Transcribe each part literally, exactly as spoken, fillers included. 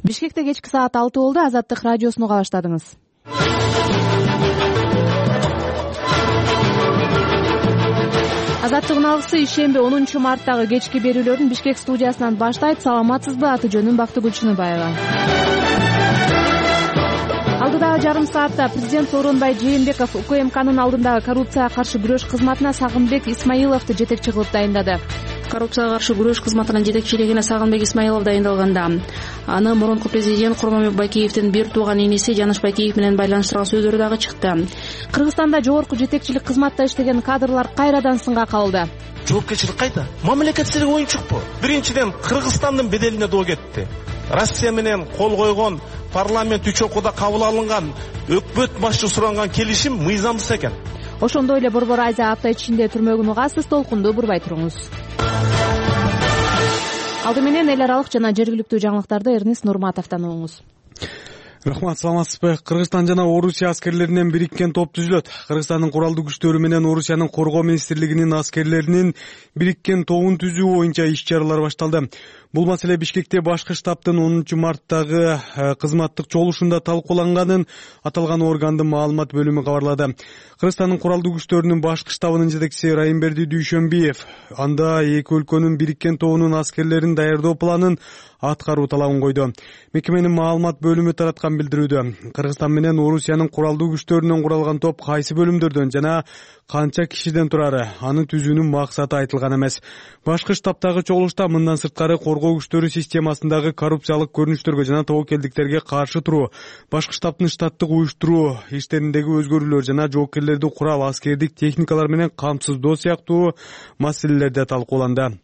Бишкекте кечки саат алты болду. Азаттык радиосуну уга баштадыңыз. Азаттыктын алгысы ишемби онунчу марттагы кечки берүүлөрүн Бишкек студиясынан баштайт. Саламатсызбы? Аты жөнүм Бактыгүл Чыныбаева. Алдыдагы жарым саатта президент Сооронбай Жээнбеков УКМКнын алдындагы коррупцияга каршы күрөш кызматына Сагынбек Исмаиловду жетекчи кылып дайындады. Коррупцияга каршы күрөш кызматынын жетекчилигине Сагынбек Исмаилов дайындалганда аны мурунку президент Курманбек Байкеевдин бир тууган иниси Жаныш Байкеев менен байланыштырган сөздөрү дагы чыкты. Кыргызстанда жогорку жетекчилик кызматта иштеген кадрлар кайрадан сынга калды. Жоопкерчилик кайда? Мамлекетчилик оюнчукпу? Биринчиден Кыргызстандын беделине доо кетти. Россия менен кол койгон парламент үч окууда кабыл алынган өкмөт башчы суранган келишим мыйзамсыз экен. Ошондой эле Борбор Айза апта ичинде түрмөгүн угасыз. Толкунду бурбай туруңуз. Алды менен эл аралык жана жергиликтүү жаңылыктарды Эрнис Нурматовдон угуңуз. Рахмат, саламатсызбы? Кыргызстан жана Орусия аскерлеринен бириккен топ түзүлөт. Кыргызстандын куралдуу күчтөрү менен Орусиянын коргоо министрлигинин аскерлеринин бириккен тобун түзүү боюнча иш-чаралар башталды. Бул маселе Бишкекте башкы штабтын онунчу марттагы кызматтык чогулушунда талкууланганын аталган органдын маалымат бөлүмү кабарлады. Кыргызстандын куралдуу күчтөрүнүн башкы штабынын жетекчиси Райымберди Дүйшөнбиев анда эки өлкөнүн бириккен тобунун аскерлерин даярдоо планын аткаруу талабын койду. Мекеменин маалымат бөлүмү тараткан билдирүүдө Кыргызстан менен Орусиянын куралдуу күчтөрүнөн куралган топ кайсы бөлүмдөрдөн жана канча кишиден турары, аны түзүүнүн максаты айтылган эмес. Башкы штабтагы чогулушта мындан сырткары коргоо күчтөрү системасындагы коррупциялык көрүнүштөргө жана тобокелдиктерге каршы туруу, башкы штабтын штаттык уюштуруу иштериндеги өзгөрүүлөр жана жоокерлерди курал, аскердик техникалар менен камсыздоо сыяктуу маселелерде талкууланды.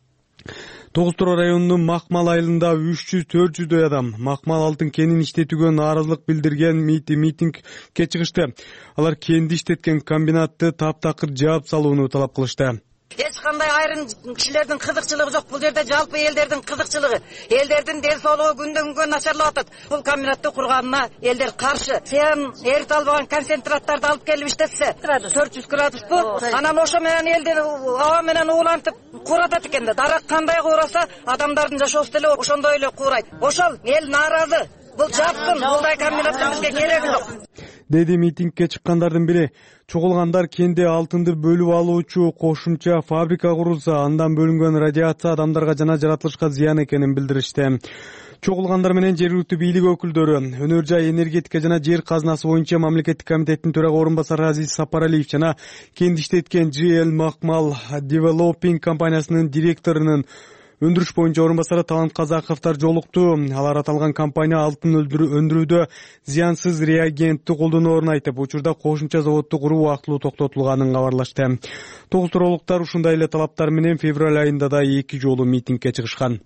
Тогуз Тора районунун Макмал айылында үч жүз төрт жүздөй адам Макмал алтын кенин иштетүүгө нааразылык билдирген митингге чыгышты. Алар кенди иштеткен комбинатты таптакыр жаап салууну талап кылышты. Эч кандай айрым кишилердин кызыкчылыгы жок. Бул жерде жалпы элдердин кызыкчылыгы, элдердин ден соолугу күндөн күнгө начарлап атат. Бул комбинатты курганына элдер каршы. Сен эрите албаган концентраттарды алып келип иштетсе, төрт жүз градуспу? Анан ошо менен элдин аба менен уулантып кууратат экен да. Дарак кандай куураса, адамдардын жашоосу деле ошондой эле куурайт. Ошол эл нааразы. Бул жапсын, мындай комбинаттын бизге кереги жок. Деди митингге чыккандардын бири. Чогулгандар кенде алтынды бөлүп алуучу кошумча фабрика курулса, андан бөлүнгөн радиация адамдарга жана жаратылышка зыян экенин билдиришти. Чогулгандар менен жергиликтүү бийлик өкүлдөрү, өнөр жай, энергетика жана жер казынасы боюнча мамлекеттик комитеттин төрага орун басары Азиз Сапаралиев жана кенди иштеткен джи эл Макмал Developing компаниясынын директорунун өндүрүш боюнча орун басары Талант Казаковдор жолукту. Алар аталган компания алтын өндүрүүдө зыянсыз реагентти колдоноорун айтып, учурда кошумча заводду куруу убактылуу токтотулганын кабарлашты. Тогуз Торолуктар ушундай эле талаптар менен февраль айында да эки жолу митингге чыгышкан.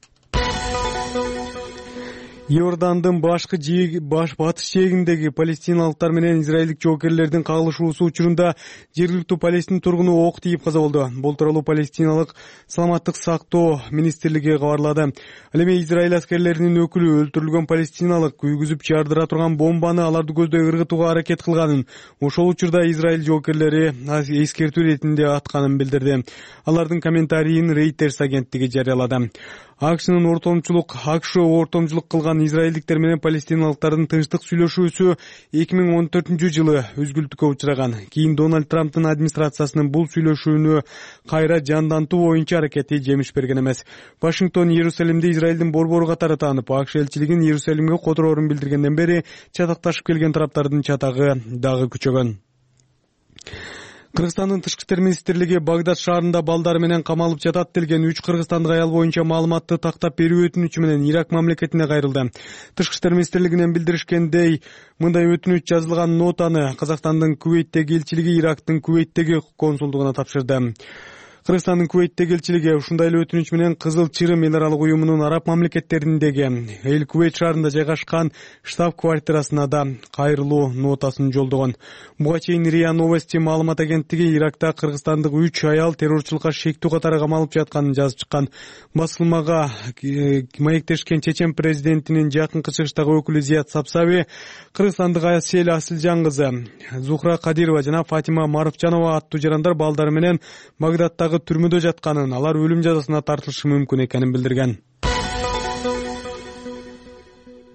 Иордандын башкы баш батыш жээгиндеги палестиналыктар менен израилдик жоокерлердин кагылышуусу учурунда жергиликтүү Палестин тургуну ок тийип каза болду. Бул тууралуу Палестиналык саламаттык сактоо министрлиги кабарлады. Ал эми Израиль аскерлеринин өкүлү өлтүрүлгөн палестиналык күйгүзүп жардыра турган бомбаны аларды көздөй ыргытууга аракет кылганын, ошол учурда Израиль жоокерлери эскертүү иретинде атканын билдирди. Алардын комментарийин Reuters агенттиги жарыялады. АКШнын ортомчулук АКШ ортомчулук кылган израилдиктер менен палестиналыктардын тынчтык сүйлөшүүсү эки миң он төртүнчү жылы үзгүлтүккө учураган. Кийин Дональд Трамптын администрациясынын бул сүйлөшүүнү кайра жандантуу боюнча аракети жемиш берген эмес. Вашингтон Иерусалимди Израилдин борбору катары таанып, АКШ элчилигин Иерусалимге котороорун билдиргенден бери чатакташып келген тараптардын чатагы дагы күчөгөн. Кыргызстандын тышкы иштер министрлиги Багдад шаарында балдары менен камалып жатат делген үч кыргызстандык аял боюнча маалыматты тактап берүү өтүнүчү менен Ирак мамлекетине кайрылды. Тышкы иштер министрлигинен билдиришкендей, мындай өтүнүч жазылган нотаны Казакстандын Кувейттеги элчилиги Ирактын Кувейттеги консулдугуна тапшырды. Кыргызстандын Кувейттеги элчилиги ушундай эле өтүнүч менен Кызыл Чырым эл аралык уюмунун араб мамлекеттериндеги Эл Кувейт шаарында жайгашкан штаб-квартирасына да кайрылуу нотасын жолдогон. Буга чейин РИА Новости маалымат агенттиги Иракта кыргызстандык үч аял террорчулукка шектүү катары камалып жатканын жазып чыккан. Басылмага маектешкен чечен президентинин жакынкы чыгыштагы өкүлү Зият Сапсави кыргызстандык Асель Асылжан кызы, Зухра Кадирова жана Фатима Маруфжанова аттуу жарандар балдары менен Багдадтагы түрмөдө жатканын, алар өлүм жазасына тартылышы мүмкүн экенин билдирген.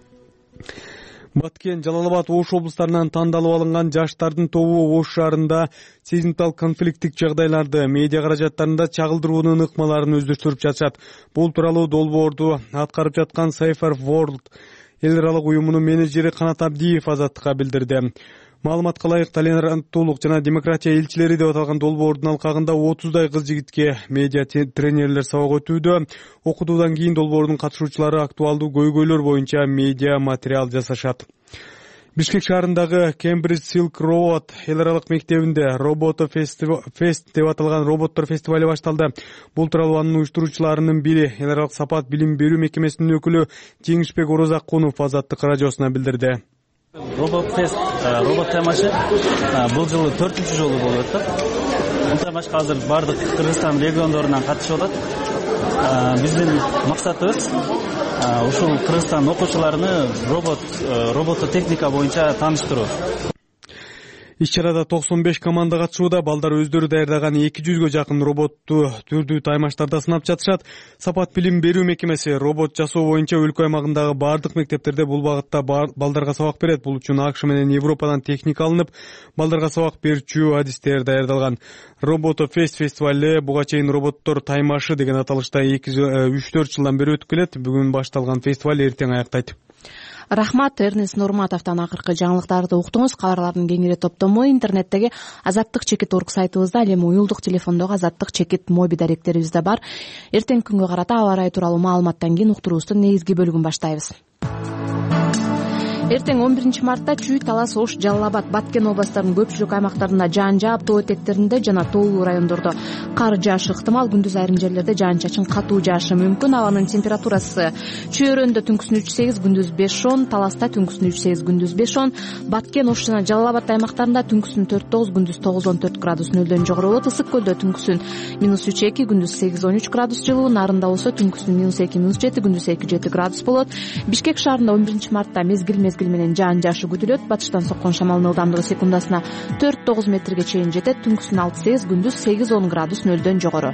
Баткен, Жалал Абад, Ош облустарынан тандалып алынган жаштардын тобу Ош шаарында сезимтал конфликттик жагдайларды, медиа каражаттарында чагылдыруунун ыкмаларын өздөштүрүп жатышат. Бул тууралуу долбоорду аткарып жаткан Safer World эл аралык уюмунун менеджери Канат Абдиев Азаттыкка билдирди. Маалыматка ылайык, толеранттуулук жана демократия элчилери деп аталган долбоордун алкагында отуздай кыз жигитке медиа тренерлер сабак өтүүдө. Окутуудан кийин долбоордун катышуучулары актуалдуу көйгөйлөр боюнча медиа материал жасашат. Бишкек шаарындагы Cambridge Silk Road эл аралык мектебинде Робото Фест деп аталган роботтор фестивали башталды. Бул тууралуу анын уюштуруучуларынын бири эл аралык сапат билим берүү мекемесинин өкүлү Жеңишбек Орозакунов Азаттык радиосуна билдирди. Робот Фест, робот темасы бул жылы төртүнчү жолу болуп атат. Бул темашка азыр бардык Кыргызстан региондорунан катышып атат. Биздин максатыбыз ушул Кыргызстан окуучуларыны робот робототехника боюнча тааныштыруу. Иш-чарада токсон беш команда катышууда. Балдар өздөрү даярдаган эки жүзгө жакын роботту түрдүү таймаштарда сынап жатышат. Сапат билим берүү мекемеси робот жасоо боюнча өлкө аймагындагы бардык мектептерде бул багытта балдарга сабак берет. Бул үчүн АКШ менен Европадан техника алынып, балдарга сабак берүүчү адистер даярдалган. Робото Фест фестивали буга чейин роботтор таймашы деген аталышта үч төрт жылдан бери өтүп келет. Бүгүн башталган фестиваль эртең аяктайт. Рахмат, Эрнест Нурматовдон акыркы жаңылыктарды уктуңуз. Кабарлардын кеңири топтому интернеттеги азаттык чекит орг сайтыбызда, ал эми уюлдук телефондогу азаттык чекит моби даректерибиз да бар. Эртең күнгө карата аба ырайы тууралуу маалыматтан кийин уктуруубуздун негизги бөлүгүн баштайбыз. Эртең он биринчи мартта Чүй, Талас, Ош, Жалал Абад, Баткен областарынын көпчүлүк аймактарында жаан жаап, тоо этектеринде жана тоолуу райондордо кар жаашы ыктымал. Күндүз айрым жерлерде жаан-чачын катуу жаашы мүмкүн. Абанын температурасы Чүй өрөөндө түнкүсүн үч сегиз, күндүз беш он, Таласта түнкүсүн үч сегиз, күндүз беш он, Баткен, Ош жана Жалал Абад аймактарында түнкүсүн төрт тогуз, күндүз тогуз он төрт градус нөлдөн жогору болот. Ысык көлдө түнкүсүн минус үч эки, күндүз сегиз он үч градус жылуу. Нарында болсо түнкүсүн минус эки минус жети, күндүз эки жети градус болот. Бишкек шаарында он биринчи мартта мезгил мезгил менен жаан жаашы күтүлөт. Батыштан соккон шамалдын ылдамдыгы секундасына төрт тогуз метрге чейин жетет. Түнкүсүн алты сегиз, күндүз сегиз он градус нөлдөн жогору.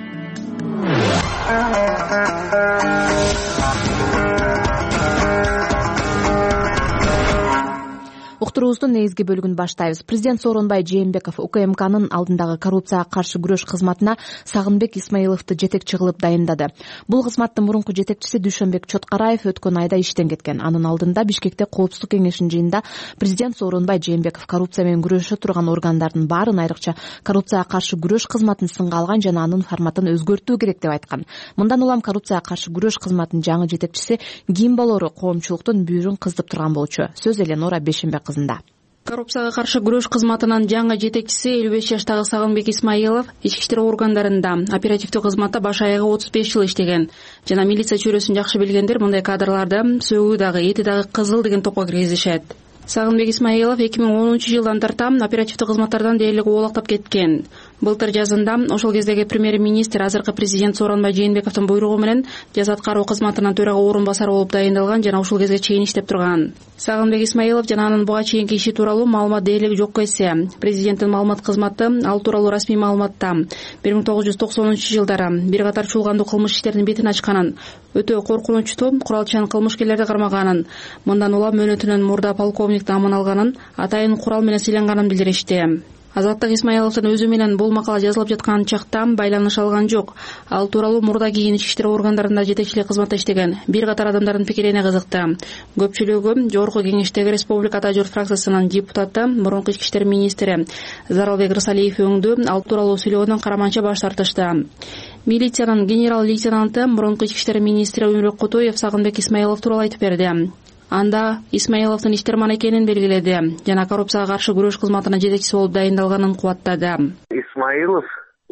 Уктуруубуздун негизги бөлүгүн баштайбыз. Президент Сооронбай Жээнбеков УКМКнын алдындагы коррупцияга каршы күрөш кызматына Сагынбек Исмаиловду жетекчи кылып дайындады. Бул кызматтын мурунку жетекчиси Дүйшөнбек Чоткараев өткөн айда иштен кеткен. Анын алдында Бишкекте Коопсуздук кеңешинин жыйынында президент Сооронбай Жээнбеков коррупция менен күрөшө турган органдардын баарын, айрыкча коррупцияга каршы күрөш кызматын сынга алган жана анын форматын өзгөртүү керек деп айткан. Мындан улам коррупцияга каршы күрөш кызматынын жаңы жетекчиси ким болору коомчулуктун бүйүрүн кыздып турган болчу. Сөз Эленора Бешенбек кызында. Коррупцияга каршы күрөш кызматынын жаңы жетекчиси элүү беш жаштагы Сагынбек Исмаилов ички иштер органдарында оперативдик кызматта баш аягы отуз беш жыл иштеген жана милиция чөйрөсүн жакшы билгендер мындай кадрларды сөгүү дагы, эти дагы кызыл деген топко киргизишет. Сагынбек Исмаилов эки миң онунчу жылдан тарта оперативдик кызматтардан дээрлик оолактап кеткен. Былтыр жазында ошол кездеги премьер-министр, азыркы президент Сооронбай Жээнбековдун буйругу менен жаза аткаруу кызматынын төрага орун басары болуп дайындалган жана ушул кезге чейин иштеп турган. Сагынбек Исмаилов жана анын буга чейинки иши тууралуу маалымат дээрлиги жок эсе. Президенттин маалымат кызматы ал тууралуу расмий маалыматта бир миң тогуз жүз токсонунчу жылдары бир катар чуулгандуу кылмыш иштеринин бетин ачканын, өтө коркунучтуу куралчан кылмышкерлерди кармаганын, мындан улам мөөнөтүнөн мурда полковникти аман алганын, атайын курал менен сыйланганын билдиришти. Азаттык Исмаиловдун өзү менен бул макала жазылып жаткан чакта байланыш алган жок. Ал тууралуу мурда кийин ички иштер органдарында жетекчилик кызматта иштеген бир катар адамдардын пикирине кызыкты. Көпчүлүгү Жогорку Кеңештеги Республика Ата журт фракциясынын депутаты, мурунку ички иштер министри Заралбек Рысалиев өңдү ал тууралуу сүйлөөнөн караманча баш тартышты. Милициянын генерал-лейтенанты, мурунку ички иштер министри Өмүрбек Кутуев Сагынбек Исмаилов тууралуу айтып берди. Анда Исмаиловдун иштерман экенин белгиледи жана коррупцияга каршы күрөш кызматынын жетекчиси болуп дайындалганын кубаттады. Исмаилов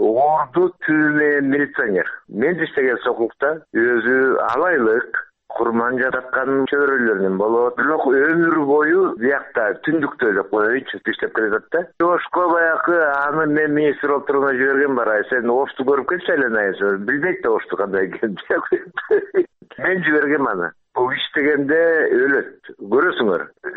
орду түбү милиционер. Мен иштеген сокулукта өзү алайлык, курман жаткан чөйрөлөрүнөн болот. Бирок өмүр бою биякта түндүктө эле коюучу иштеп келет да. Ошко баягы аны мен министр болуп турганда жиберген бар. Сен Ошту көрүп келчи айленайсың. Билбейт да Ошту кандай экенин. Мен жибергем аны. Бул иштегенде өлөт. Көрөсүңөр.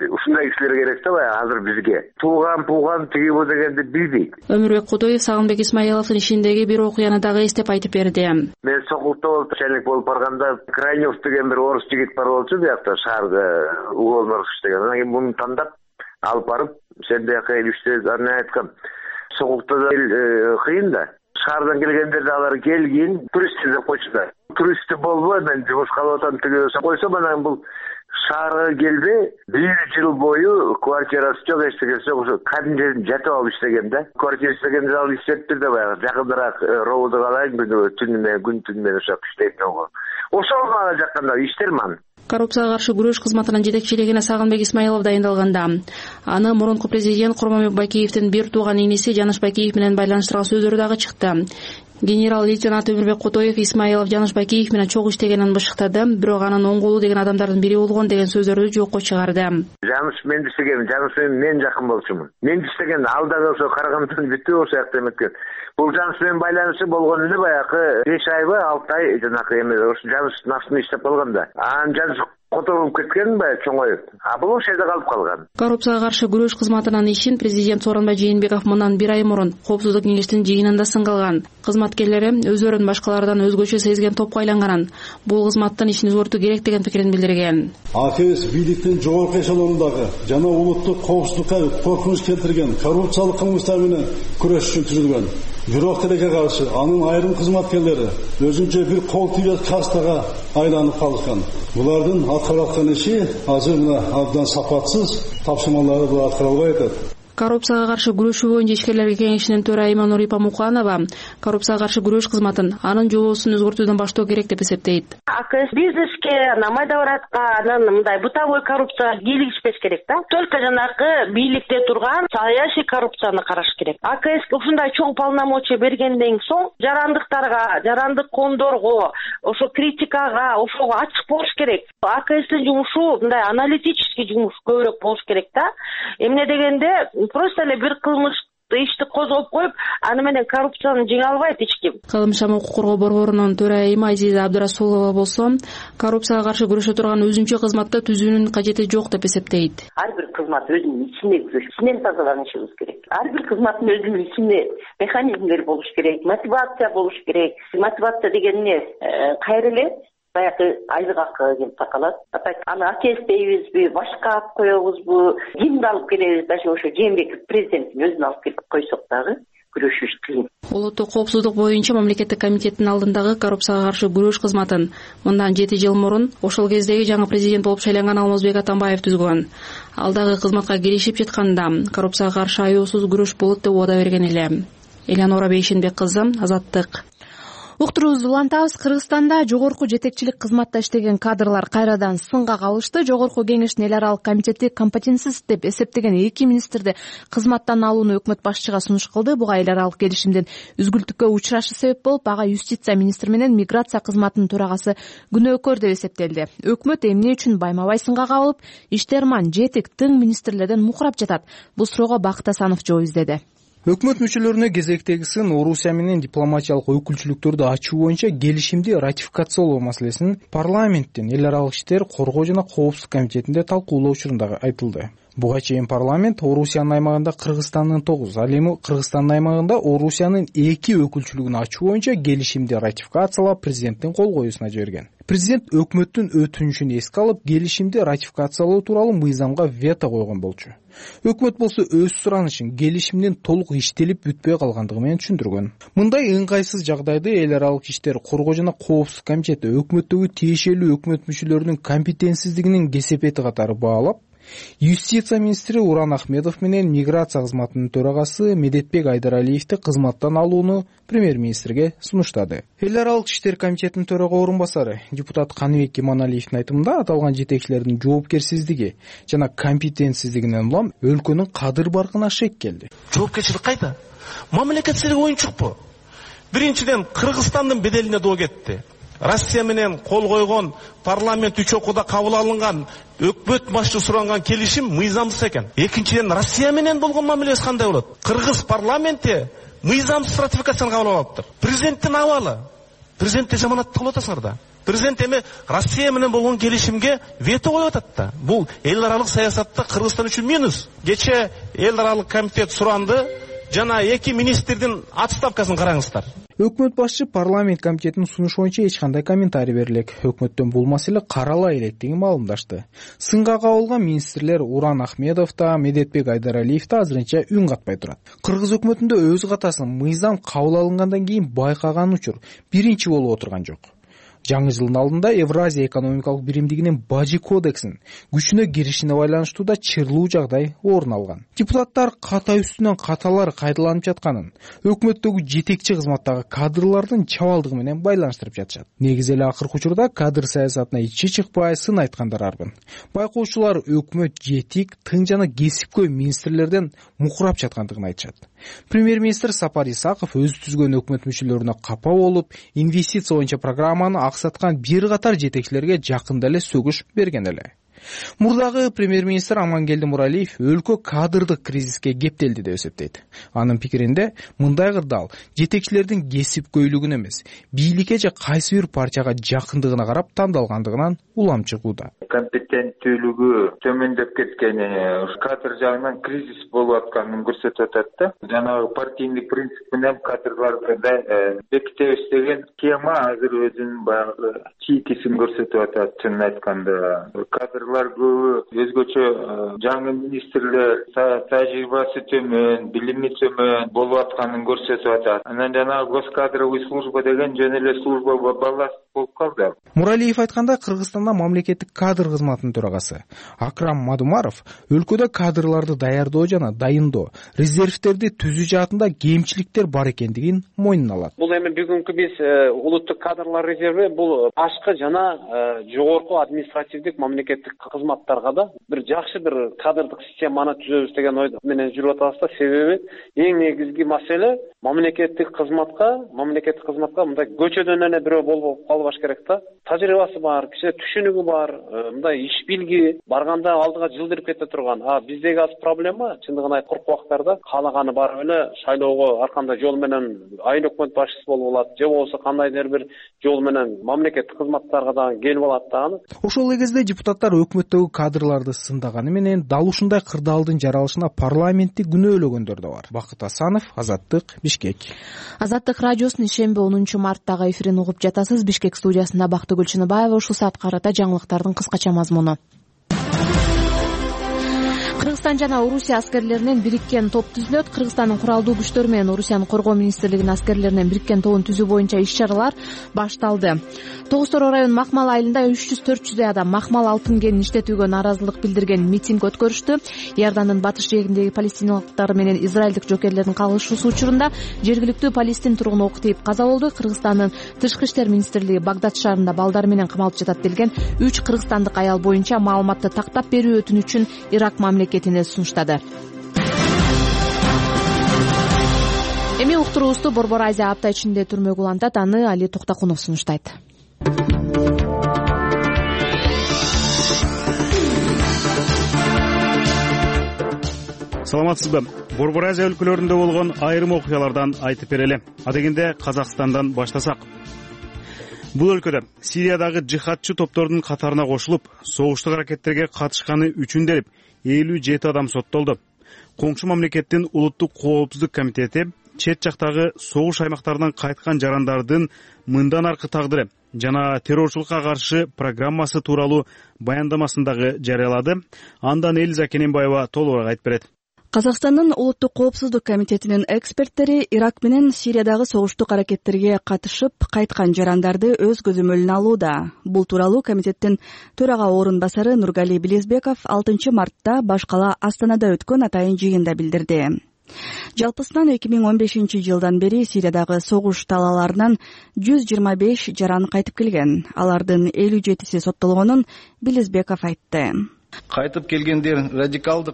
ушундай кишилер керек да баягы азыр бизге. Тууган пууган тиги бу дегенди билбейт. Өмүрбек Кутуев Сагынбек Исмаиловдун ишиндеги бир окуяны дагы эстеп айтып берди. Мен Сокулукта болуп начальник болуп барганда Крайнев деген бир орус жигит бар болчу, биякта шаарда уголнор иштеген. Анан кийин муну тандап алып барып, сен бияка илиште аны айткам. Сокулукта да кыйын да. Шаардан келгендерди алар келгин, турист деп койчудар. Туристти болбой, мен жумушка алып атам тигип койсом, анан бул шаарга келбей, бир жыл бою квартирасы жок, эчтекеси жок, ошо кадим жерин жатып алып иштеген да. Квартира иштегенди алып иштептир да баягы жакыныраак ровду калайын, түнү менен күн түнү менен ошо иштейт болгон. Ошол мага жакканда иштерим аны. Коррупцияга каршы күрөш кызматынын жетекчилигине Сагынбек Исмаилов дайындалганда аны мурунку президент Курманбек Бакиевдин бир тууган иниси Жаныш Бакиев менен байланыштырган сөздөрү дагы чыкты. Генерал-лейтенант Өмүрбек Кутуев Исмаилов Жаныш Бакиев менен чогуу иштегенин бышыктады, бирок анын оң колу деген адамдардын бири болгон деген сөздөрдү жокко чыгарды. Жаныш мен иштеген, Жаныш менен мен жакын болчумун. Мен иштеген ал дагы ошо Карагандыдан бүтүп ошо жакта эметкен. Бул Жаныш менен байланышы болгон эле баягы беш айбы алты ай жанакы эме ошо Жаныш нафтын иштеп калганда. Анан Жаныш которуп кеткен бе чоңоюп. А бул ошол жерде калып калган. Коррупцияга каршы күрөш кызматынын ишин президент Сооронбай Жээнбеков мындан бир ай мурун Коопсуздук кеңештин жыйынында сынга алган. Кызматкерлери өзөрүн башкалардан өзгөчө сезген топко айланган. Бул кызматтын ишин өзгөртүү керек деген пикирин билдирген. АКС бийликтин жогорку эшелонундагы жана улуттук коопсуздукка коркунуч келтирген коррупциялык кылмыштар менен күрөш үчүн түзүлгөн. Бирок тилекке каршы анын айрым кызматкерлери өзүнчө бир кол тийбес кастага айланып калышкан. Булардын аткарып аткан иши азыр мына абдан сапатсыз, тапшырмалары булар аткарылбай атат. Коррупцияга каршы күрөшүү боюнча ишкерлер кеңешинин төрайымы Нурипа Муканова коррупцияга каршы күрөш кызматын анын жобосун өзгөртүүдөн баштоо керек деп эсептейт. АКС бизнеске, майда баратка, анан мындай бытовой коррупцияга кийлигишпеш керек да. Только жанакы бийликте турган саясий коррупцияны караш керек. АКС ушундай чоң полномочия бергенден соң жарандыктарга, жарандык коомдорго, ошо критикага, ошого ачык болуш керек. АКСтин жумушу мындай аналитический жумуш көбүрөөк болуш керек да. Эмне дегенде просто эле бир кылмыш ишти козгоп коюп, аны менен коррупцияны жеңе албайт эч ким. Кылмыш жана укук коргоо борборунун төрайымы Азиза Абдырасулова болсо, коррупцияга каршы күрөшө турган өзүнчө кызматты түзүүнүн кажети жок деп эсептейт. Ар бир кызмат өзүнүн ичинде ичинен тазаланышыбыз керек. Ар бир кызматтын өзүнүн ичинде механизмдер болуш керек, мотивация болуш керек. Мотивация деген эмне? Кайра эле баягы айлык акы келип такалат. Атайт аны АКС дейбизби, башка алып коебузбу, кимди алып келебиз, даже ошо Жээнбеков президенттин өзүн алып келип койсок дагы күрөшүш кыйын. Улуттук коопсуздук боюнча мамлекеттик комитеттин алдындагы коррупцияга каршы күрөш кызматын мындан жети жыл мурун ошол кездеги жаңы президент болуп шайланган Алмазбек Атамбаев түзгөн. Ал дагы кызматка киришип жатканда коррупцияга каршы аюусуз күрөш болот деп убада берген эле. Элянора Бейшенбек кызы, Азаттык. Уктуруубузду улантабыз. Кыргызстанда жогорку жетекчилик кызматта иштеген кадрлар кайрадан сынга калышты. Жогорку кеңештин эл аралык комитети компетенсиз деп эсептеген эки министрди кызматтан алууну өкмөт башчыга сунуш кылды. Буга эл аралык келишимдин үзгүлтүккө учурашы себеп болуп, ага юстиция министри менен миграция кызматынын төрагасы күнөөкөр деп эсептелди. Өкмөт эмне үчүн байма-бай сынга кабылып, иштерман, жетик, тың министрлерден мукурап жатат? Бул суроого Бакыт Асанов жооп издеди. Өкмөт мүчөлөрүнө кезектегисин Орусия менен дипломатиялык өкүлчүлүктөрдү ачуу боюнча келишимди ратификациялоо маселесин парламенттин эл аралык иштер коргоо жана коопсуздук комитетинде талкуулоо учурунда айтылды. Буга чейин парламент Орусиянын аймагында Кыргызстандын тогуз, ал эми Кыргызстандын аймагында Орусиянын эки өкүлчүлүгүн ачуу боюнча келишимди ратификациялап президенттин кол коюусуна жиберген. Президент өкмөттүн өтүнүчүн эске алып, келишимди ратификациялоо тууралуу мыйзамга вето койгон болчу. Өкмөт болсо өз суранышын келишимдин толук иштелип бүтпөй калгандыгы менен түшүндүргөн. Мындай ыңгайсыз жагдайды эл аралык иштер коргоо жана коопсуздук комитети өкмөттөгү тиешелүү өкмөт мүчөлөрүнүн компетенсиздигинин кесепети катары баалап, Юстиция министри Уран Ахмедов менен миграция кызматынын төрагасы Медетбек Айдаралиевди кызматтан алууну премьер-министрге сунуштады. Эл аралык иштер комитетинин төрага орун басары депутат Каныбек Иманалиевдин айтымында аталган жетекчилердин жоопкерсиздиги жана компетенсиздигинен улам өлкөнүн кадыр баркына шек келди. Жоопкерчилик кайда? Мамлекетчилик оюнчукпу? Биринчиден Кыргызстандын беделине доо кетти. Россия менен кол койгон, парламент үч окууда кабыл алынган, өкмөт башчы суранган келишим мыйзамсыз экен. Экинчиден Россия менен болгон мамилебиз кандай болот? Кыргыз парламенти мыйзамсыз ратификацияны кабыл алыптыр. Президенттин абалы президентте жаманат кылып атасыңар да. Президент эми Россия менен болгон келишимге вето коюп атат да. Бул эл аралык саясатта Кыргызстан үчүн минус. Кече эл аралык комитет суранды, жана эки министрдин отставкасын караңыздар. Өкмөт башчы парламент комитетинин сунушу боюнча эч кандай комментарий бере элек. Өкмөттөн бул маселе карала электигин маалымдашты. Сынга кабылган министрлер Уран Ахмедов да, Медетбек Айдаралиев да азырынча үн катпай турат. Кыргыз өкмөтүндө өз катасын мыйзам кабыл алынгандан кийин байкаган учур биринчи болуп отурган жок. Жаңы жылдын алдында Евразия экономикалык биримдигинин Бажи кодексин күчүнө киришине байланыштуу да чырлуу жагдай орун алган. Депутаттар ката үстүнөн каталар кайдаланып жатканын, өкмөттөгү жетекчи кызматтагы кадрлардын чабалдыгы менен байланыштырып жатышат. Негизи эле акыркы учурда кадр саясатына ичи чыкпай сын айткандар арбын. Байкоочулар өкмөт жетик, тың жана кесипкөй министрлерден мукурап жаткандыгын айтышат. Премьер-министр Сапар Исаков өз түзгөн өкмөт мүчөлөрүнө капа болуп, инвестиция боюнча программаны аксаткан бир катар жетекчилерге жакында эле сөгүш берген эле. Мурдагы премьер-министр Амангелди Муралиев өлкө кадрдык кризиске кептелди деп эсептейт. Анын пикиринде мындай кырдаал жетекчилердин кесипкөйлүгүн эмес, бийликке же кайсы бир партияга жакындыгына карап тандалгандыгынан улам чыгууда. Компетенттүүлүгү төмөндөп кеткени, кадр жагынан кризис болуп атканын көрсөтүп атат да. Жанагы партийный принцип менен кадрларды да бекитебиз деген тема азыр өзүнүн баягы чийкисин көрсөтүп атат. Чынын айтканда кадрлар көбү өзгөчө жаңы министрлер тажрыйбасы төмөн, билими төмөн болуп атканын көрсөтүп атат. Анан жанагы госкадровый служба деген жөн эле служба балласт болуп калды. Муралиев айтканда, Кыргызстанда мамлекеттик кадр кызматынын төрагасы Акрам Мадумаров өлкөдө кадрларды даярдоо жана дайындоо, резервтерди түзүү жаатында кемчиликтер бар экендигин мойнуна алат. Бул эми бүгүнкү биз улуттук кадрлар резерви бул башкы жана жогорку административдик мамлекеттик кызматтарга да бир жакшы бир кадрдык системаны түзөбүз деген ой менен жүрүп атабыз да. Себеби эң негизги маселе мамлекеттик кызматка, мамлекеттик кызматка мындай көчөдөн эле бирөө болуп калбаш керек да. Тажрыйбасы бар, киши түшүнүгү бар, мындай иш билги, барганда алдыга жылдырып кете турган. А биздеги аз проблема чындыгын айтканда курк убактарда каалаганы барып эле шайлоого ар кандай жол менен айыл өкмөт башчысы болуп алат, же болбосо кандайдыр бир жол менен мамлекеттик кызматтарга дагы келип алат дагы. Ошол эле кезде депутаттар өкмөттөгү кадрларды сындаганы менен дал ушундай кырдаалдын жаралышына парламентти күнөөлөгөндөр да бар. Бакыт Асанов, Азаттык, Бишкек. Азаттык радиосунун ишемби онунчу марттагы эфирин угуп жатасыз. Бишкек студиясында Бактыгүл Чыныбаева. Ушул саат карата жаңылыктардын кыскача мазмуну. Кыргызстан жана Орусия аскерлеринен бириккен топ түзүлөт. Кыргызстандын куралдуу күчтөрү менен Орусиянын коргоо министрлигинин аскерлеринен бириккен тобун түзүү боюнча иш-чаралар башталды. Тогуз-Тороо район Макмал айылында үч жүз төрт жүздөй адам Макмал алтын кенин иштетүүгө нааразылык билдирген митинг өткөрүштү. Иордандын батыш жээгиндеги палестиналыктар менен израилдик жокерлердин кагылышуусу учурунда жергиликтүү палестин тургуну ок тийип каза болду. Кыргызстандын тышкы иштер министрлиги Багдад шаарында балдар менен камалып жатат делген үч кыргызстандык аял боюнча маалыматты тактап берүү өтүнүчүн Ирак мамлекетине сунуштады. Эми уктуруубузду Борбор Азия апта ичинде түрмөгө улантат. Аны Али Токтокунов сунуштайт. Саламатсызбы? Борбор Азия өлкөлөрүндө болгон айрым окуялардан айтып берели. Адегенде Казакстандан баштасак. Бул өлкөдө Сириядагы жихадчы топтордун катарына кошулуп, согуштук аракеттерге катышканы үчүн делип элүү жети адам соттолду. Коңшу мамлекеттин улуттук коопсуздук комитети чет жактагы согуш аймактарынан кайткан жарандардын мындан аркы тагдыры жана террорчулукка каршы программасы тууралуу баяндамасын жарыялады. Андан Элиза Кененбаева толугураак айтып берет. Казакстандын улуттук коопсуздук комитетинин эксперттери Ирак менен Сириядагы согуштук аракеттерге катышып кайткан жарандарды өз көзөмөлүнө алууда. Бул тууралуу комитеттин төрага орун басары Нургали Билезбеков алтынчы мартта баш кала Астанада өткөн атайын жыйында билдирди. Жалпысынан эки миң он бешинчи жылдан бери Сириядагы согуш талааларынан жүз жыйырма беш жаран кайтып келген. Алардын элүү жетиси соттолгонун Билезбеков айтты. Кайтып келгендер радикалдык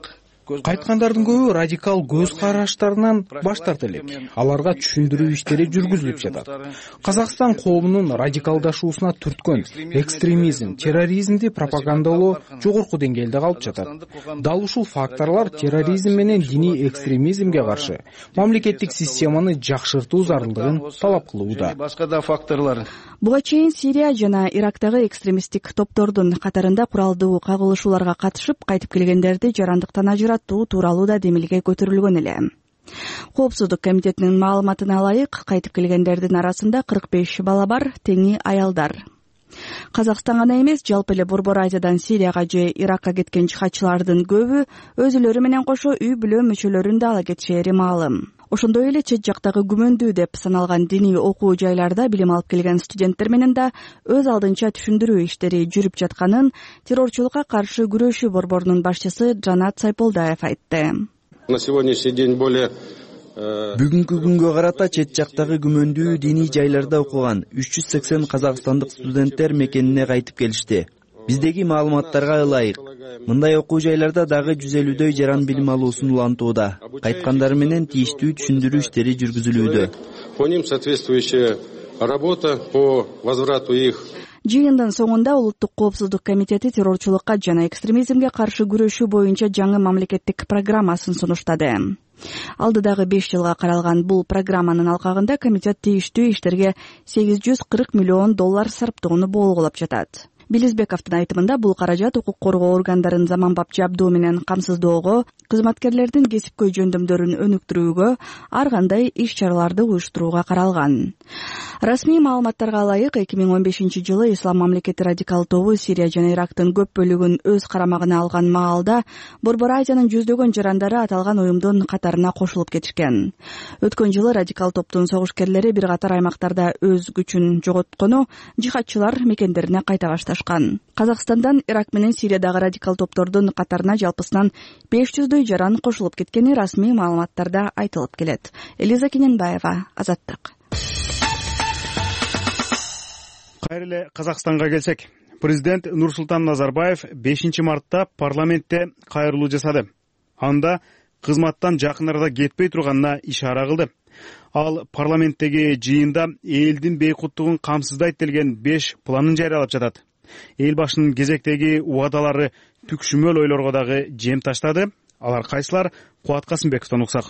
кайткандардын көбү радикал көз караштарынан баш тарта элек. Аларга түшүндүрүү иштери жүргүзүлүп жатат. Казакстан коомунун радикалдашуусуна түрткөн экстремизм, терроризмди пропагандалоо жогорку деңгээлде калып жатат. Дал ушул факторлор терроризм менен диний экстремизмге каршы мамлекеттик системаны жакшыртуу зарылдыгын талап кылууда. Башка да факторлор. Буга чейин Сирия жана Ирактагы экстремисттик топтордун катарында куралдуу кагылышууларга катышып кайтып келгендерди жарандыктан ажыраттуу тууралуу да демилге көтөрүлгөн эле. Коопсуздук комитетинин маалыматына ылайык, кайтып келгендердин арасында кырк беш бала бар, теңи аялдар. Казакстан гана эмес, жалпы эле Борбор Азиядан Сирияга же Иракка кеткен жихадчылардын көбү өзүлөрү менен кошо үй бүлө мүчөлөрүн да ала кетишери маалым. Ошондой эле чет жактагы күмөндүү деп саналган диний окуу жайларда билим алып келген студенттер менен да өз алдынча түшүндүрүү иштери жүрүп жатканын террорчулукка каршы күрөшүү борборунун башчысы Жанат Сайполдаев айтты. На сегодняшний день более Бүгүнкү күнгө карата чет жактагы күмөндүү диний жайларда окуган үч жүз сексен казакстандык студенттер мекенине кайтып келишти. Биздеги маалыматтарга ылайык, мындай окуу жайларда дагы жүз элүүдөй жаран билим алуусун улантууда. Кайткандары менен тийиштүү түшүндүрүү иштери жүргүзүлүүдө. По ним соответствующая работа по возврату их. Жыйындын соңунда Улуттук коопсуздук комитети террорчулукка жана экстремизмге каршы күрөшүү боюнча жаңы мамлекеттик программасын сунуштады. Алдыдагы беш жылга каралган бул программанын алкагында комитет тийиштүү иштерге сегиз жүз кырк миллион доллар сарптоону болгулап жатат. Билизбековдун айтымында бул каражат укук коргоо органдарын заманбап жабдуу менен камсыздоого, кызматкерлердин кесипкөй жөндөмдөрүн өнүктүрүүгө, ар кандай иш-чараларды уюштурууга каралган. Расмий маалыматтарга ылайык, эки миң он бешинчи жылы Ислам мамлекети радикал тобу Сирия жана Ирактын көп бөлүгүн өз карамагына алган маалда Борбор Азиянын жүздөгөн жарандары аталган уюмдун катарына кошулуп кетишкен. Өткөн жылы радикал топтун согушкерлери бир катар аймактарда өз күчүн жоготкону, жихадчылар мекендерине кайта башташкан. Казакстандан Ирак менен Сириядагы радикал топтордун катарына жалпысынан беш жүздөй жаран кошулуп кеткени расмий маалыматтарда айтылып келет. Элиза Кененбаева, Азаттык. Кайра эле Казакстанга келсек, президент Нурсултан Назарбаев бешинчи мартта парламентте кайрылуу жасады. Анда кызматтан жакын арада кетпей турганына ишара кылды. Ал парламенттеги жыйында элдин бейкуттугун камсыздайт делген беш планын жарыялап жатат. Эл башынын кезектеги убадалары түкшүмөл ойлорго дагы жем таштады. Алар кайсылар? Кубат Касымбековдон уксак.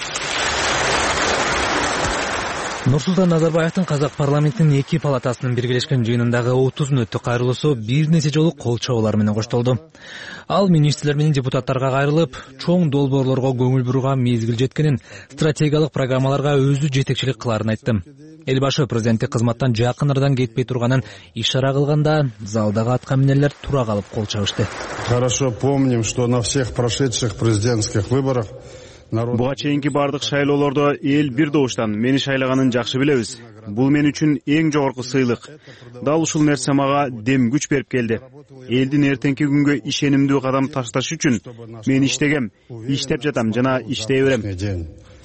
Нурсултан Назарбаевдин Казак парламентинин эки палатасынын биргелешкен жыйынындагы отуз мүнөттүк кайрылуусу бир нече жолу кол чабуулар менен коштолду. Ал министрлер менен депутаттарга кайрылып, чоң долбоорлорго көңүл бурууга мезгил жеткенин, стратегиялык программаларга өзү жетекчилик кыларын айтты. Эл башы президенттик кызматтан жакын арадан кетпей турганын ишара кылганда, залдагы аткаминерлер тура калып кол чабышты. Хорошо помним, что на всех прошедших президентских выборах Буга чейинки бардык шайлоолордо эл бир добуштан мени шайлаганын жакшы билебиз. Бул мен үчүн эң жогорку сыйлык. Дал ушул нерсе мага дем күч берип келди. Элдин эртеңки күнгө ишенимдүү кадам ташташ үчүн мен иштегем, иштеп жатам жана иштей берем.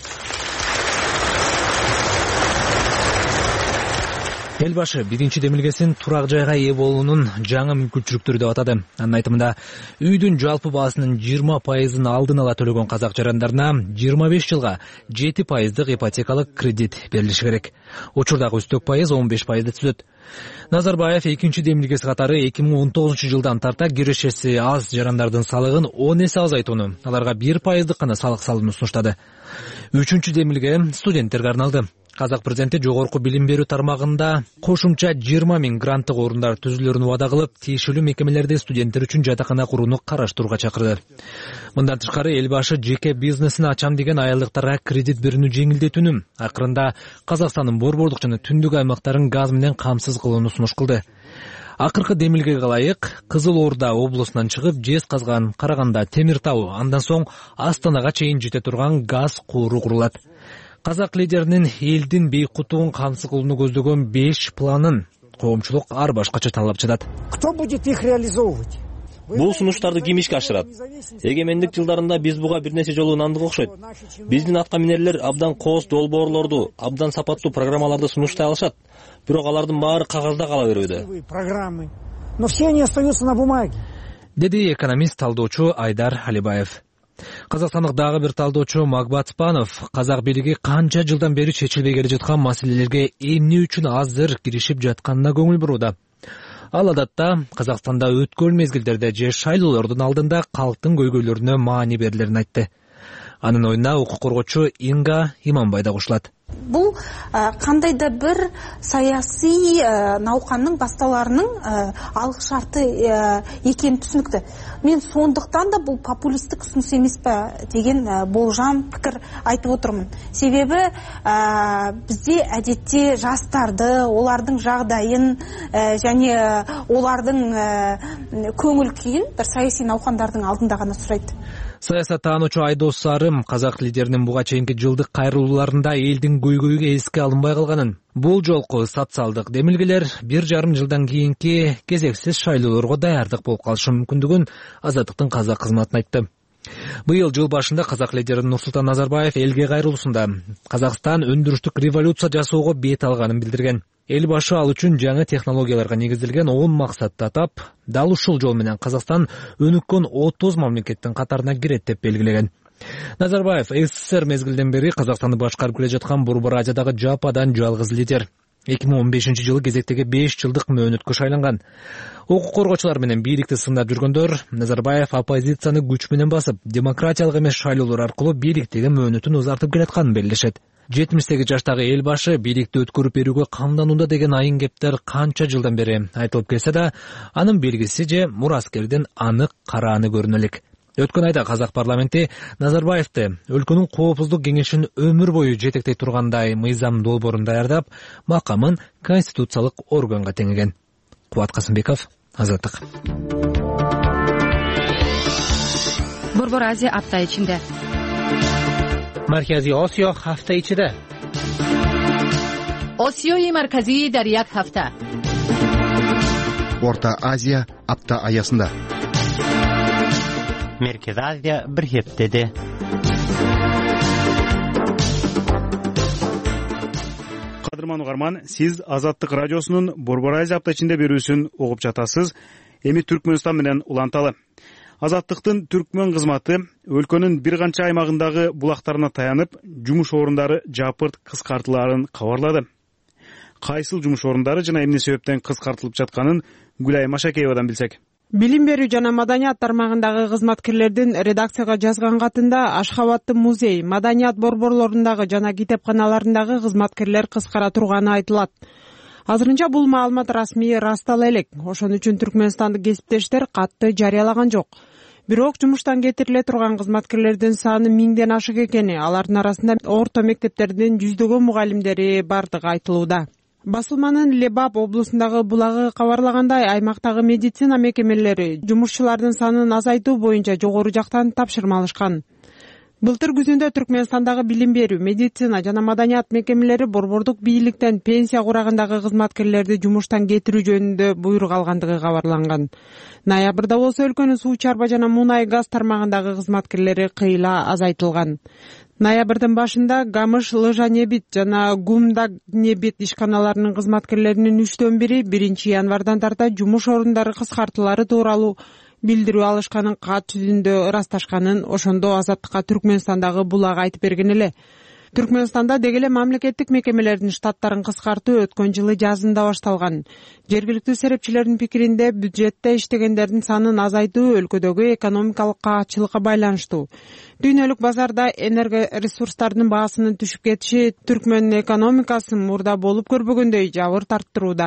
Эл башы биринчи демилгесин турак жайга ээ болуунун жаңы мүмкүнчүлүктөрү деп атады. Анын айтымында, үйдүн жалпы баасынын жыйырма пайызын алдын ала төлөгөн казак жарандарына жыйырма беш жылга жети пайыздык ипотекалык кредит берилиши керек. Учурдагы үстөк пайыз он беш пайызды түзөт. Назарбаев экинчи демилгеси катары эки миң он тогузунчу жылдан тарта кирешеси аз жарандардын салыгын он эсе азайтууну, аларга бир пайыздык гана салык салууну сунуштады. Үчүнчү демилге студенттерге арналды. Казак президенти жогорку билим берүү тармагында кошумча жыйырма миң гранттык орундар түзүлөрүн убада кылып, тиешелүү мекемелерде студенттер үчүн жатакана курууну караштырууга чакырды. Мындан тышкары эл башы жеке бизнесин ачам деген аялдыктарга кредит берүүнү жеңилдетүүнү, акырында Казакстандын борбордук жана түндүк аймактарын газ менен камсыз кылууну сунуш кылды. Акыркы демилгеге ылайык, Кызыл Орда облусунан чыгып, Жезказган, Караганда, Темир Тау, андан соң Астанага чейин жете турган газ кууру курулат. Казак лидеринин элдин бейкуттугун камсыз кылууну көздөгөн беш планын коомчулук ар башкача талап жатат. Кто будет их реализовывать? Бул сунуштарды ким ишке ашырат? Эгемендик жылдарында биз буга бир нече жолу ынандык окшойт. Биздин аткаминерлер абдан кооз долбоорлорду, абдан сапаттуу программаларды сунуштай алышат. Бирок алардын баары кагазда кала берүүдө. Программы. Но все они остаются на бумаге. Деди экономист талдоочу Айдар Алибаев. Казакстандык дагы бир талдоочу Магбат Спанов казак бийлиги канча жылдан бери чечилбей келе жаткан маселелерге эмне үчүн азыр киришип жатканына көңүл бурууда. Ал адатта Казакстанда өткөн мезгилдерде же шайлоолордун алдында калктын көйгөйлөрүнө маани берилерин айтты. Анын оюна укук коргоочу Инга Иманбай да кошулат. Бул кандайда бир саясий науканын башталарынын алгы шарты экени түшүнүктүү. Мен сондуктан да бул популисттик усунуш эмеспи деген болжам пикир айтып отурмун. Себеби бизде адетте жаштарды, олардын жагдайын жана олардын көңүл күйүн бир саясий наукандардын алдында гана сурайт. Саясаттануучу Айдос Сарым казак лидеринин буга чейинки жылдык кайрылууларында элдин көйгөйгө эске алынбай калганын, бул жолку социалдык демилгелер бир жарым жылдан кийинки кезексиз шайлоолорго даярдык болуп калышы мүмкүндүгүн Азаттыктын казак кызматына айтты. Быйыл жыл башында казак лидери Нурсултан Назарбаев элге кайрылуусунда Казакстан өндүрүштүк революция жасоого бет алганын билдирген. Эл башы ал үчүн жаңы технологияларга негизделген он максатты атап, дал ушул жол менен Казакстан өнүккөн отуз мамлекеттин катарына кирет деп белгилеген. Назарбаев СССР мезгилден бери Казакстанды башкарып келе жаткан Борбор Азиядагы жападан жалгыз лидер. эки миң он бешинчи жылы кезектеги беш жылдык мөөнөткө шайланган. Укук коргоочулар менен бийликти сындап жүргөндөр Назарбаев оппозицияны күч менен басып, демократиялык эмес шайлоолор аркылуу бийликтеги мөөнөтүн узартып келатканын белгилешет. жетимиш сегиз жаштагы эл башы бийликти өткөрүп берүүгө камданууда деген айын кептер канча жылдан бери айтылып келсе да, анын белгиси же мураскердин анык карааны көрүнө элек. Өткөн айда казак парламенти Назарбаевди өлкөнүн коопсуздук кеңешин өмүр бою жетектей тургандай мыйзам долбоорун даярдап, макамын конституциялык органга теңеген. Кубат Касымбеков, Азаттык. Борбор Азия апта ичинде. Марказий Осиё ҳафта ичида. Осиёи марказӣ дар як ҳафта. Орта Азия апта аясында. Меркез Азия бир ҳептеде. Кадырман угарман, сиз Азаттык радиосунун Борбор Азия апта ичинде берүүсүн угуп жатасыз. Эми Түркмөнстан менен уланталы. Азаттыктын түркмөн кызматы өлкөнүн бир канча аймагындагы булактарына таянып, жумуш орундары жапырт кыскартыларын кабарлады. Кайсыл жумуш орундары жана эмне себептен кыскартылып жатканын Гүлай Машакеевадан билсек. Билим берүү жана маданият тармагындагы кызматкерлердин редакцияга жазган катында Ашхабадтын музей, маданият борборлорундагы жана китепканаларындагы кызматкерлер кыскара турганы айтылат. Азырынча бул маалымат расмий растала элек. Ошон үчүн түркмөнстандык кесиптештер катты жарыялаган жок. Бирок жумуштан кетириле турган кызматкерлердин саны миңден ашык экени, алардын арасында орто мектептердин жүздөгөн мугалимдери бардыгы айтылууда. Басылманын Лебап облусундагы булагы кабарлагандай, аймактагы медицина мекемелери жумушчулардын санын азайтуу боюнча жогору жактан тапшырма алышкан. Былтыр күзүндө Түркмөнстандагы билим берүү, медицина жана маданият мекемелери борбордук бийликтен пенсия курагындагы кызматкерлерди жумуштан кетирүү жөнүндө буйрук алгандыгы кабарланган. Ноябрда болсо өлкөнүн суу чарба жана мунай газ тармагындагы кызматкерлери кыйла азайтылган. Ноябрдын башында Гамыш Лыжа Небит жана Гумда Небит ишканаларынын кызматкерлеринин үчтөн бири биринчи январдан тарта жумуш орундары кыскартылары тууралуу билдирүү алышканын кат жүзүндө ырасташканын ошондо Азаттыкка Түркмөнстандагы булак айтып берген эле. Түркмөнстанда деги эле мамлекеттик мекемелердин штаттарын кыскартуу өткөн жылы жазында башталган. Жергиликтүү серепчилердин пикиринде бюджетте иштегендердин санын азайтуу өлкөдөгү экономикалык каатчылыкка байланыштуу. Дүйнөлүк базарда энергоресурстардын баасынын түшүп кетиши түркмөн экономикасын мурда болуп көрбөгөндөй жабыр тарттырууда.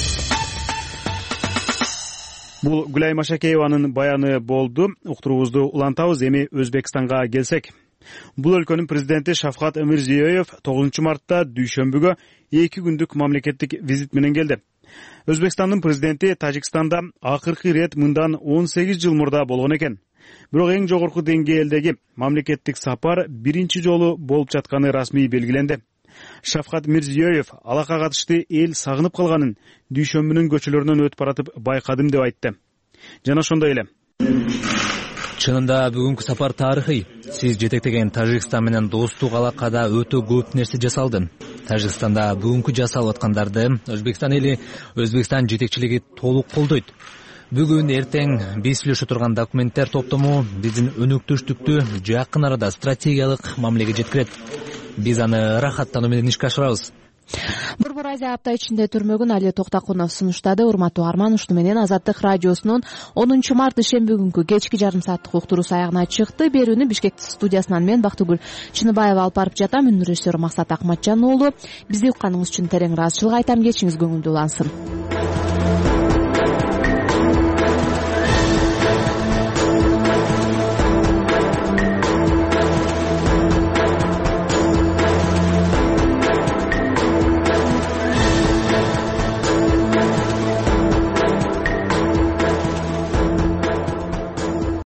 Бул Гүлай Машакееванын баяны болду. Уктуруубузду улантабыз. Эми Өзбекстанга келсек. Бул өлкөнүн президенти Шавкат Мирзиёев тогузунчу мартта дүйшөмбүгө эки күндүк мамлекеттик визит менен келди. Өзбекстандын президенти Тажикстанда акыркы ирет мындан он сегиз жыл мурда болгон экен. Бирок эң жогорку деңгээлдеги мамлекеттик сапар биринчи жолу болуп жатканы расмий белгиленди. Шавкат Мирзиёев алакка катышты эл сагынып калганын дүйшөмбүнүн көчөлөрүнөн өтүп баратып байкадым деп айтты. Жана ошондой эле. Чынында бүгүнкү сапар тарыхый. Сиз жетектеген Тажикстан менен достук алакада өтө көп нерсе жасалды. Тажикстанда бүгүнкү жасалып аткандарды Өзбекстан эли, Өзбекстан жетекчилиги толук колдойт. бүгүн эртең биз сүйлөшө турган документтер топтому биздин өнөктөштүктү жакын арада стратегиялык мамилеге жеткирет. Биз аны ырахаттануу менен ишке ашырабыз. Борбор Азия апта ичинде түрмөгүн Али Токтакунов сунуштады. Урматтуу Арман, ушуну менен Азаттык радиосунун онунчу март ишемби күнкү кечки жарым сааттык уктуруусу аягына чыкты. Берүүнү Бишкек студиясынан мен Бактыгүл Чыныбаева алып барып жатам. Үн режиссеру Максат Акматжан уулу. Бизди укканыңыз үчүн терең ыраазычылык айтам. Кечиңиз көңүлдүү улансын.